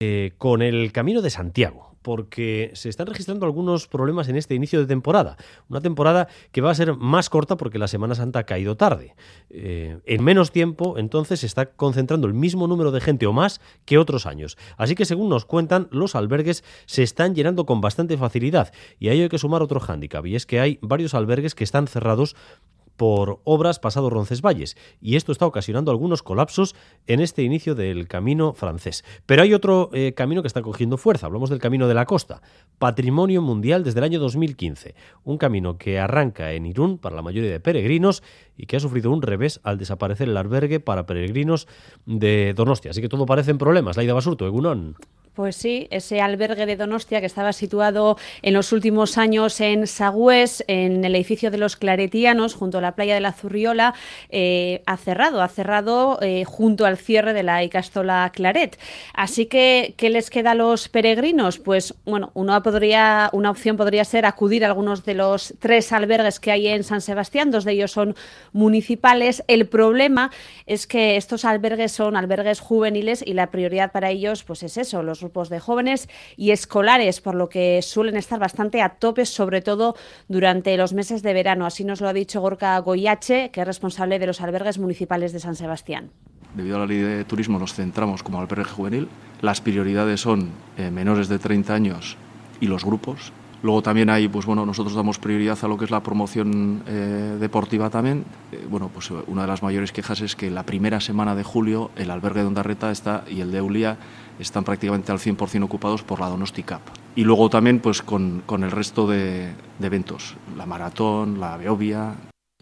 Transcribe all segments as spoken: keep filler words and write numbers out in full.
Eh, con el Camino de Santiago, porque se están registrando algunos problemas en este inicio de temporada. Una temporada que va a ser más corta porque la Semana Santa ha caído tarde. Eh, en menos tiempo, entonces, se está concentrando el mismo número de gente o más que otros años. Así que, según nos cuentan, los albergues se están llenando con bastante facilidad. Y a ello hay que sumar otro hándicap, y es que hay varios albergues que están cerrados por obras pasado Roncesvalles, y esto está ocasionando algunos colapsos en este inicio del camino francés. Pero hay otro eh, camino que está cogiendo fuerza. Hablamos del Camino de la Costa, patrimonio mundial desde el año dos mil quince, un camino que arranca en Irún para la mayoría de peregrinos y que ha sufrido un revés al desaparecer el albergue para peregrinos de Donostia. Así que todo parecen problemas. Laida Basurto, Egunon. Pues sí, ese albergue de Donostia que estaba situado en los últimos años en Sagüés, en el edificio de los Claretianos, junto a la playa de la Zurriola, eh, ha cerrado, ha cerrado eh, junto al cierre de la Ikastola Claret. Así que, ¿qué les queda a los peregrinos? Pues, bueno, una, podría, una opción podría ser acudir a algunos de los tres albergues que hay en San Sebastián, dos de ellos son municipales. El problema es que estos albergues son albergues juveniles y la prioridad para ellos, pues es eso, los grupos de jóvenes y escolares, por lo que suelen estar bastante a tope, sobre todo durante los meses de verano. Así nos lo ha dicho Gorka Goyache, que es responsable de los albergues municipales de San Sebastián. Debido a la ley de turismo nos centramos como albergue juvenil. Las prioridades son eh, menores de treinta años y los grupos. Luego también hay, pues bueno, nosotros damos prioridad a lo que es la promoción eh, deportiva también. Eh, bueno, pues una de las mayores quejas es que la primera semana de julio el albergue de Ondarreta está y el de Eulia están prácticamente al cien por ciento ocupados por la Donosti Cup. Y luego también pues con, con el resto de, de eventos, la maratón, la Beovia.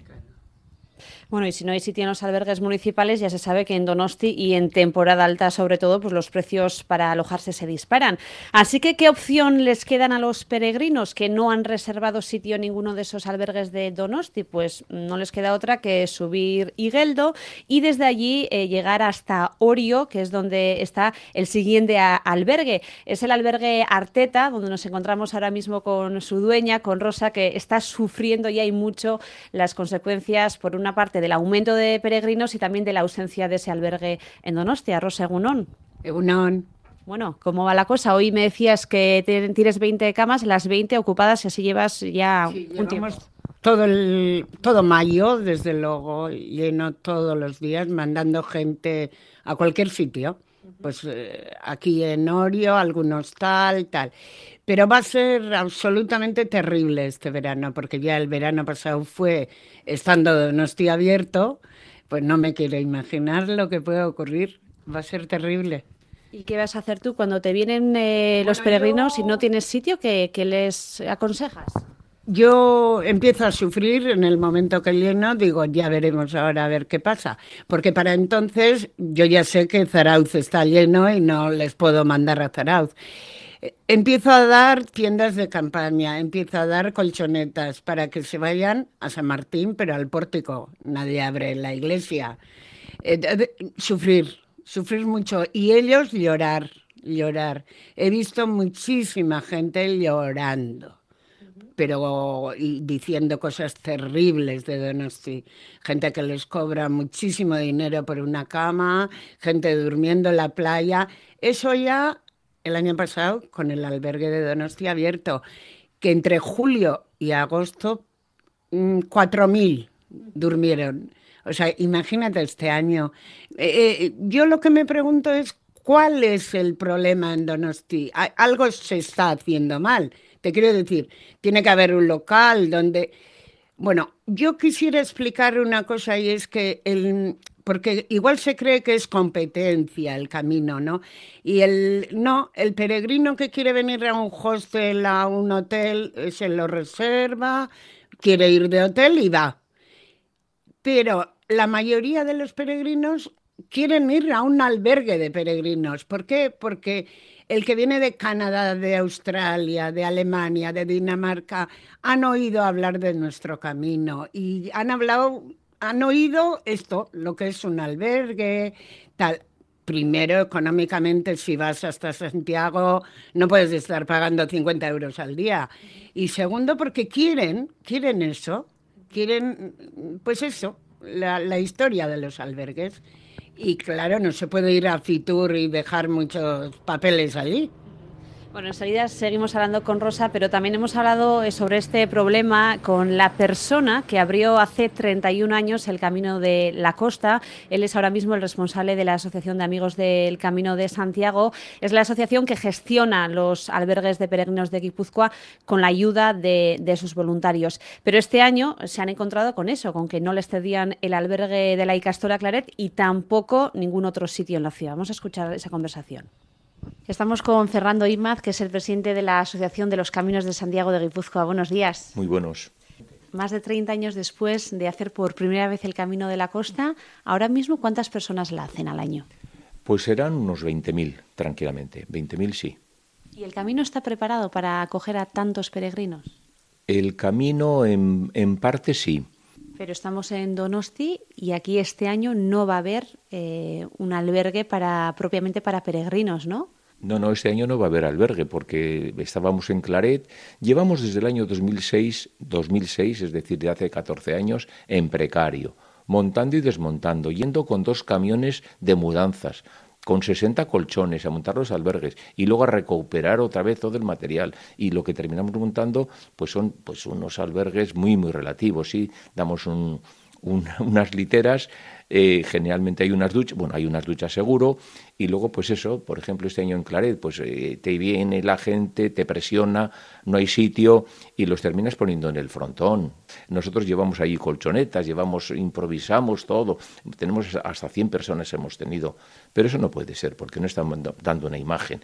Bueno, y si no hay sitio en los albergues municipales, ya se sabe que en Donosti y en temporada alta, sobre todo, pues los precios para alojarse se disparan. Así que, ¿qué opción les quedan a los peregrinos que no han reservado sitio en ninguno de esos albergues de Donosti? Pues no les queda otra que subir Igueldo y desde allí eh, llegar hasta Orio, que es donde está el siguiente a, albergue. Es el albergue Arteta, donde nos encontramos ahora mismo con su dueña, con Rosa, que está sufriendo ya y mucho las consecuencias, por una parte, del aumento de peregrinos y también de la ausencia de ese albergue en Donostia. Rosa, Egunon. Egunon. Bueno, ¿cómo va la cosa? Hoy me decías que tienes veinte camas, las veinte ocupadas, y así llevas ya sí, un tiempo. Todo, el, todo mayo, desde luego, lleno todos los días, mandando gente a cualquier sitio. Pues eh, aquí en Orio, algunos tal, tal. Pero va a ser absolutamente terrible este verano, porque ya el verano pasado fue estando Donosti abierto, pues no me quiero imaginar lo que puede ocurrir. Va a ser terrible. ¿Y qué vas a hacer tú cuando te vienen eh, los bueno, peregrinos yo... y no tienes sitio? ¿Qué, qué les aconsejas? Yo empiezo a sufrir en el momento que lleno, digo, ya veremos ahora a ver qué pasa, porque para entonces yo ya sé que Zarauz está lleno y no les puedo mandar a Zarauz. Empiezo a dar tiendas de campaña, empiezo a dar colchonetas para que se vayan a San Martín, pero al pórtico, nadie abre la iglesia. Eh, sufrir, sufrir mucho, y ellos llorar, llorar. He visto muchísima gente llorando, pero y diciendo cosas terribles de Donosti. Gente que les cobra muchísimo dinero por una cama, gente durmiendo en la playa. Eso ya el año pasado con el albergue de Donosti abierto, que entre julio y agosto cuatro mil durmieron. O sea, imagínate este año. Eh, eh, yo lo que me pregunto es, ¿cuál es el problema en Donosti? Algo se está haciendo mal. Te quiero decir, tiene que haber un local donde... Bueno, yo quisiera explicar una cosa, y es que el... porque igual se cree que es competencia el camino, ¿no? Y el no, el peregrino que quiere venir a un hostel, a un hotel, se lo reserva, quiere ir de hotel y va. Pero la mayoría de los peregrinos quieren ir a un albergue de peregrinos. ¿Por qué? Porque el que viene de Canadá, de Australia, de Alemania, de Dinamarca, han oído hablar de nuestro camino y han hablado, han oído esto, lo que es un albergue, tal. Primero, económicamente, si vas hasta Santiago, no puedes estar pagando cincuenta euros al día. Y segundo, porque quieren, quieren eso, quieren, pues eso, la, la historia de los albergues. Y claro, no se puede ir a Fitur y dejar muchos papeles allí. Bueno, enseguida seguimos hablando con Rosa, pero también hemos hablado sobre este problema con la persona que abrió hace treinta y un años el Camino de la Costa. Él es ahora mismo el responsable de la Asociación de Amigos del Camino de Santiago. Es la asociación que gestiona los albergues de peregrinos de Guipúzcoa con la ayuda de, de sus voluntarios. Pero este año se han encontrado con eso, con que no les cedían el albergue de la Ikastola Claret y tampoco ningún otro sitio en la ciudad. Vamos a escuchar esa conversación. Estamos con Fernando Imaz, que es el presidente de la Asociación de los Caminos de Santiago de Guipúzcoa. Buenos días. Muy buenos. Más de treinta años después de hacer por primera vez el Camino de la Costa, ahora mismo, ¿cuántas personas la hacen al año? Pues serán unos veinte mil, tranquilamente. veinte mil sí. ¿Y el camino está preparado para acoger a tantos peregrinos? El camino, en, en parte, sí. Pero estamos en Donosti y aquí este año no va a haber eh, un albergue para propiamente para peregrinos, ¿no? No, no, este año no va a haber albergue porque estábamos en Claret. Llevamos desde el año dos mil seis, dos mil seis, es decir, de hace catorce años, en precario, montando y desmontando, yendo con dos camiones de mudanzas, con sesenta colchones a montar los albergues y luego a recuperar otra vez todo el material. Y lo que terminamos montando pues son pues unos albergues muy, muy relativos. Sí, damos un, un, unas literas, eh, generalmente hay unas duchas, bueno, hay unas duchas seguro, y luego pues eso, por ejemplo, este año en Claret, pues eh, te viene la gente, te presiona, no hay sitio y los terminas poniendo en el frontón. Nosotros llevamos ahí colchonetas, llevamos, improvisamos todo, tenemos hasta cien personas hemos tenido, pero eso no puede ser porque no estamos dando una imagen.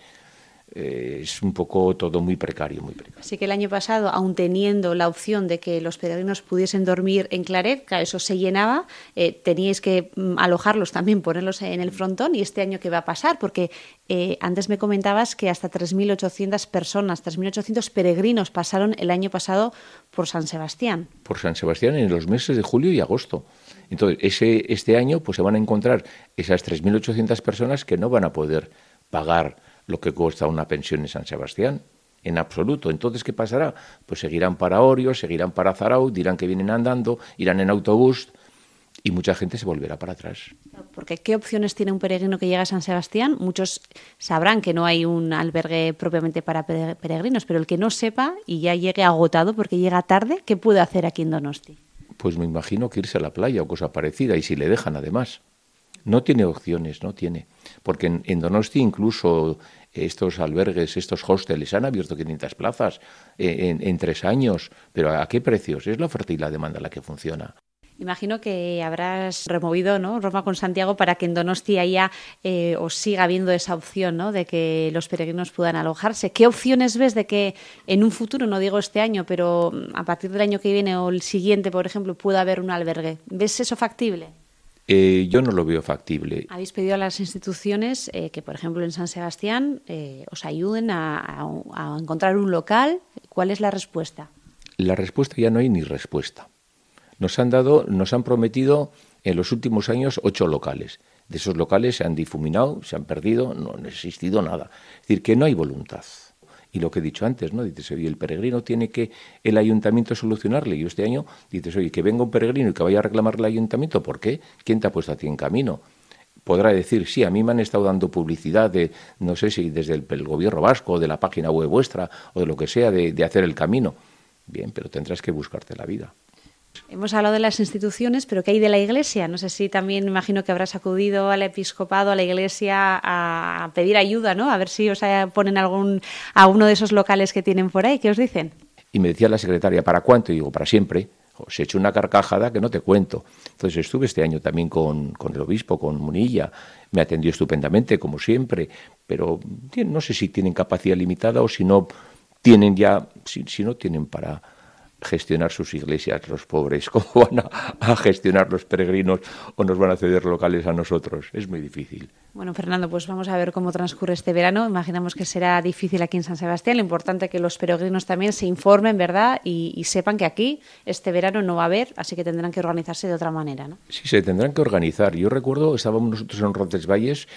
Eh, es un poco todo muy precario, muy precario. Así que el año pasado, aun teniendo la opción de que los peregrinos pudiesen dormir en Claret, claro, eso se llenaba, eh, teníais que mm, alojarlos también, ponerlos en el frontón. ¿Y este año qué va a pasar? Porque eh, antes me comentabas que hasta tres mil ochocientas personas, tres mil ochocientos peregrinos pasaron el año pasado por San Sebastián. Por San Sebastián en los meses de julio y agosto. Entonces, ese, este año pues se van a encontrar esas tres mil ochocientas personas que no van a poder pagar lo que cuesta una pensión en San Sebastián, en absoluto. Entonces, ¿qué pasará? Pues seguirán para Orio, seguirán para Zarau, dirán que vienen andando, irán en autobús y mucha gente se volverá para atrás. Porque ¿qué opciones tiene un peregrino que llega a San Sebastián? Muchos sabrán que no hay un albergue propiamente para peregrinos, pero el que no sepa y ya llegue agotado porque llega tarde, ¿qué puede hacer aquí en Donosti? Pues me imagino que irse a la playa o cosa parecida, y si le dejan además. No tiene opciones, no tiene. Porque en, en Donosti incluso estos albergues, estos hostels han abierto quinientas plazas en, en, en tres años. Pero ¿a qué precios? Es la oferta y la demanda la que funciona. Imagino que habrás removido, ¿no?, Roma con Santiago para que en Donosti haya eh, o siga habiendo esa opción, ¿no?, de que los peregrinos puedan alojarse. ¿Qué opciones ves de que en un futuro, no digo este año, pero a partir del año que viene o el siguiente, por ejemplo, pueda haber un albergue? ¿Ves eso factible? Eh, yo no lo veo factible. Habéis pedido a las instituciones eh, que, por ejemplo, en San Sebastián eh, os ayuden a, a, a encontrar un local. ¿Cuál es la respuesta? La respuesta ya no hay ni respuesta. Nos han dado, nos han prometido en los últimos años ocho locales. De esos locales se han difuminado, se han perdido, no ha existido nada. Es decir, que no hay voluntad. Y lo que he dicho antes, ¿no? Dices, oye, el peregrino tiene que el ayuntamiento solucionarle. Y este año dices, oye, que venga un peregrino y que vaya a reclamarle al ayuntamiento. ¿Por qué? ¿Quién te ha puesto a ti en camino? Podrá decir, sí, a mí me han estado dando publicidad de, no sé si desde el, el gobierno vasco, o de la página web vuestra, o de lo que sea, de, de hacer el camino. Bien, pero tendrás que buscarte la vida. Hemos hablado de las instituciones, pero ¿qué hay de la Iglesia? No sé si también, me imagino que habrás acudido al episcopado, a la Iglesia, a pedir ayuda, ¿no? A ver si os ponen algún a uno de esos locales que tienen por ahí. ¿Qué os dicen? Y me decía la secretaria, ¿para cuánto? Y digo, para siempre. Os he hecho una carcajada que no te cuento. Entonces estuve este año también con, con el obispo, con Munilla. Me atendió estupendamente, como siempre. Pero no sé si tienen capacidad limitada o si no tienen ya, si, si no tienen para gestionar sus iglesias, los pobres, cómo van a, a gestionar los peregrinos o nos van a ceder locales a nosotros. Es muy difícil. Bueno, Fernando, pues vamos a ver cómo transcurre este verano. Imaginamos que será difícil aquí en San Sebastián. Lo importante es que los peregrinos también se informen, ¿verdad? Y, y sepan que aquí este verano no va a haber, así que tendrán que organizarse de otra manera, ¿no? Sí, se tendrán que organizar. Yo recuerdo, estábamos nosotros en Roncesvalles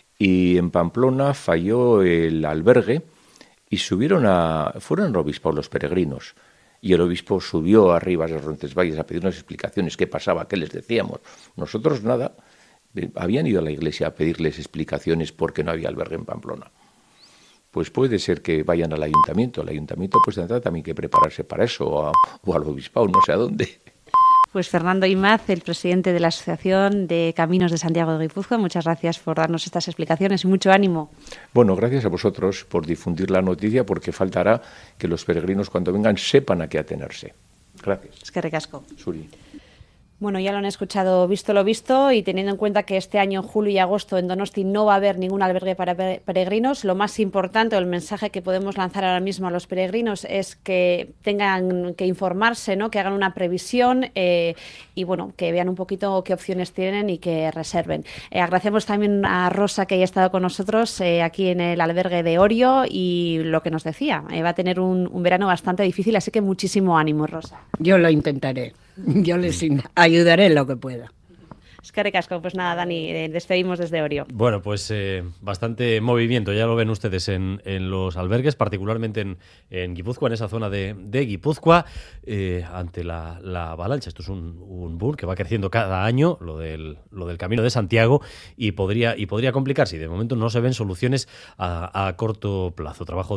y en Pamplona falló el albergue y subieron a, fueron al obispo los peregrinos. Y el obispo subió arriba a Roncesvalles a pedirnos explicaciones, qué pasaba, qué les decíamos. Nosotros nada, habían ido a la iglesia a pedirles explicaciones por qué no había albergue en Pamplona. Pues puede ser que vayan al ayuntamiento. El ayuntamiento pues tendrá también que prepararse para eso, o, a, o al obispado, no sé a dónde. Pues Fernando Imaz, el presidente de la Asociación de Caminos de Santiago de Guipúzcoa, muchas gracias por darnos estas explicaciones y mucho ánimo. Bueno, gracias a vosotros por difundir la noticia, porque faltará que los peregrinos cuando vengan sepan a qué atenerse. Gracias. Es que recasco. Suri. Bueno, ya lo han escuchado, visto lo visto, y teniendo en cuenta que este año, julio y agosto, en Donosti no va a haber ningún albergue para peregrinos, lo más importante, o el mensaje que podemos lanzar ahora mismo a los peregrinos es que tengan que informarse, ¿no? Que hagan una previsión eh, y, bueno, que vean un poquito qué opciones tienen y que reserven. Eh, agradecemos también a Rosa que haya estado con nosotros eh, aquí en el albergue de Orio y lo que nos decía, eh, va a tener un, un verano bastante difícil, así que muchísimo ánimo, Rosa. Yo lo intentaré. Yo les ayudaré en lo que pueda. Es que recasco. Pues nada, Dani, eh, despedimos desde Orio. Bueno, pues eh, bastante movimiento, ya lo ven ustedes en, en los albergues, particularmente en, en Guipúzcoa, en esa zona de, de Guipúzcoa, eh, ante la, la avalancha. Esto es un, un boom que va creciendo cada año, lo del, lo del Camino de Santiago, y podría, y podría complicarse. Y de momento no se ven soluciones a, a corto plazo. Trabajo